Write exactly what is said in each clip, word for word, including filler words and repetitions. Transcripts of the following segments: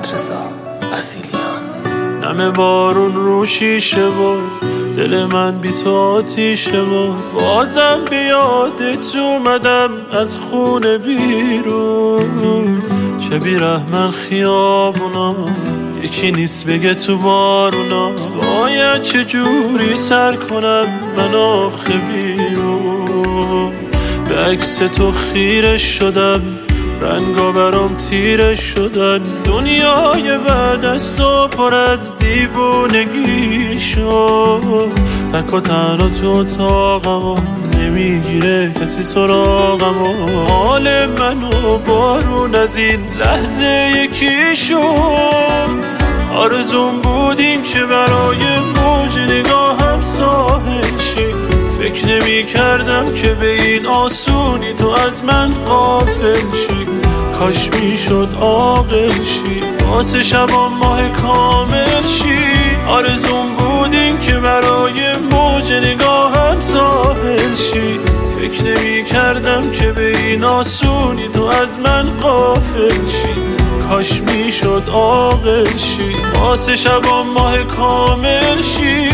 محمد رضا اصیلیان. نم بارون رو شیشه و دل من بی تو آتیشه و بازم به یادت اومدم از خونه بیرون. چه بیرحمن خیابونا یکی نیست بگه تو بارونا، باید چه جوری سر کنم من آخه بیرون. به عکس تو خیره شدم، رنگا برام تیره شدن، دنیای بعد از تو پر از دیوونگی شد. تک و تنها تو اتاقم و نمیگیره کسی سراغم و حال منو بارون از این لحظه یکی شد. آرزوم بودیم که برای موج نگاهم ساحل شی، فکر نمی کردم که به این آسونی تو از من غافل شی. کاش می شد عاقل شی، واسه شبام ماه کامل شی. آرزوم بودیم که برای موج نگاهم ساحل شی، فکر نمی کردم که به این آسونی تو از من غافل شی. کاش می شد عاقل شی، واسه شبام ماه کامل شی.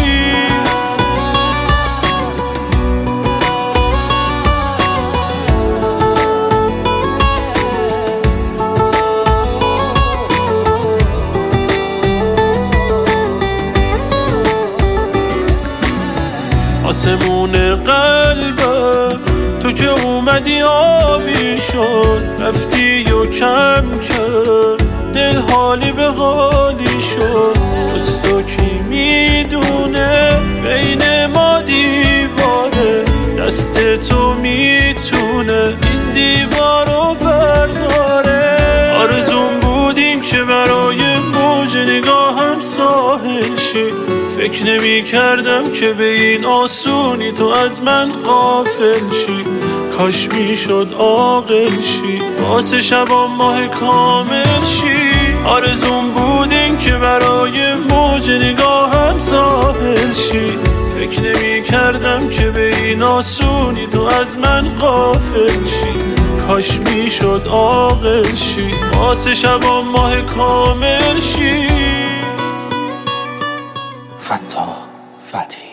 آسمون قلبم تو که اومدی آبی شد، رفتی و کم کرد دل حالی به حالی شد. از تو کی میدونه بین ما دیواره، دست تو میتونه این دیوارو برداره. آرزوم بودیم که برای موج نگاهم ساحل شی، فکر نمی کردم که به این آسونی تو از من غافل شی. کاش می شد عاقل شی، واسه شبام ماه کامل شی. آرزوم بودیم که برای موج نگاهم ساحل شی، فکر نمی کردم که به این آسونی تو از من غافل شی. کاش می شد عاقل شی، واسه شبام ماه کامل شی. فتاح فتحی